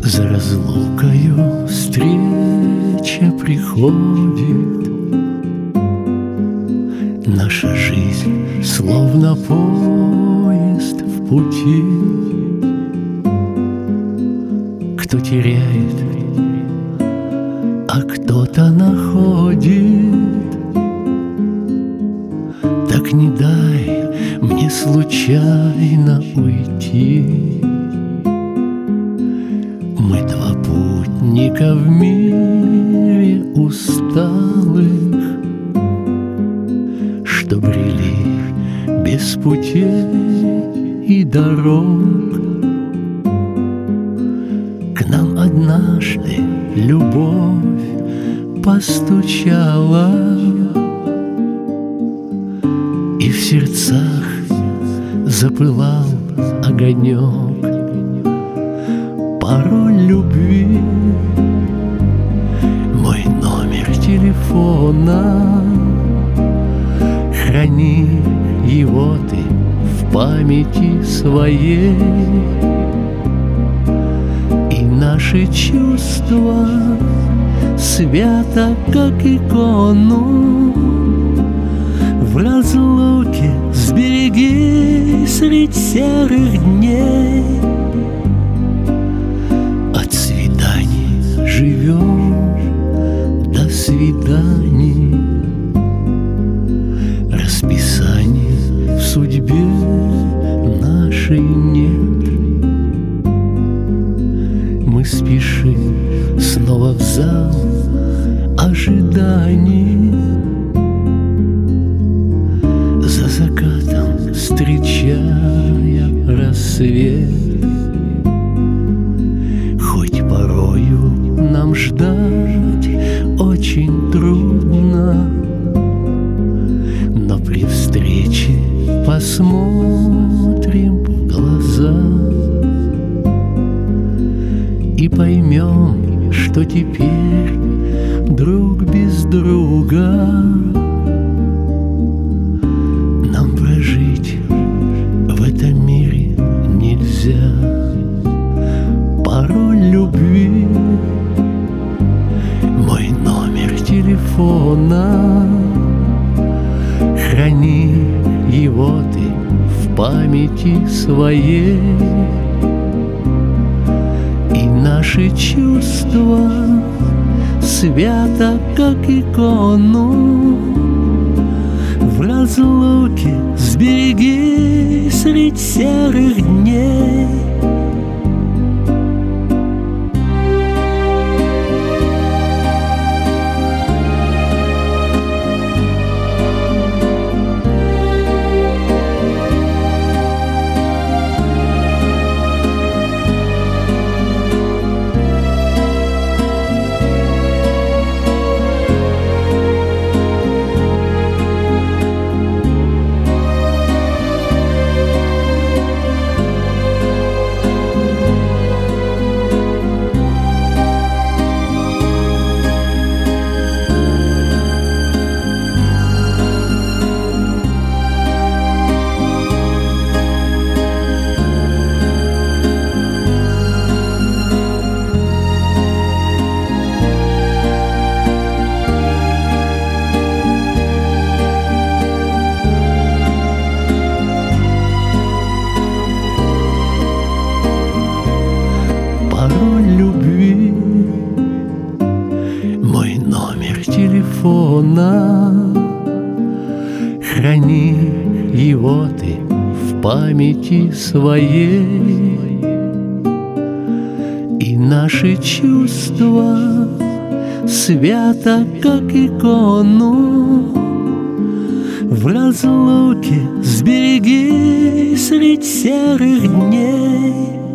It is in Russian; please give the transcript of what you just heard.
За разлукою встреча приходит. Наша жизнь словно поезд в пути. Кто теряет, а кто-то находит. Так не дай мне случайно уйти. Мы два путника в мире усталых, что брели без путей и дорог. К нам однажды любовь постучала, и в сердцах запылал огонек. Пароль любви, мой номер телефона. Храни его ты в памяти своей. И наши чувства свято, как икону, в разлуке сбереги средь серых дней. От свиданий живем до свиданий. Расписаний в судьбе нашей нет. Мы спешим снова в зал ожиданий. За закатом встречая рассвет. Хоть порою нам ждать очень трудно, но при встрече посмотрим в глаза и поймем, что теперь друг без друга нам прожить в этом мире нельзя. Пароль любви, мой номер телефона. Храни его ты в памяти своей. И наши чувства свято, как икону, в разлуке сбереги средь серых дней. Пароль любви, мой номер телефона. Храни его ты в памяти своей. И наши чувства свято, как икону, в разлуке сбереги средь серых дней.